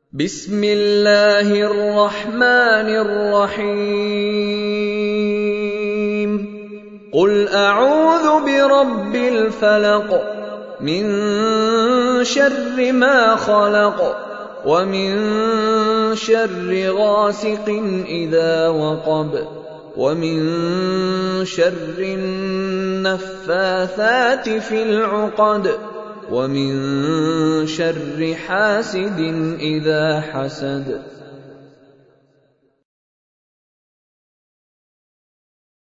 بسم الله الرحمن الرحيم قل أعوذ برب الفلق من شر ما خلق ومن شر غاسق إذا وقب ومن شر النفاثات في العقد ومن شر حاسد إذا حسد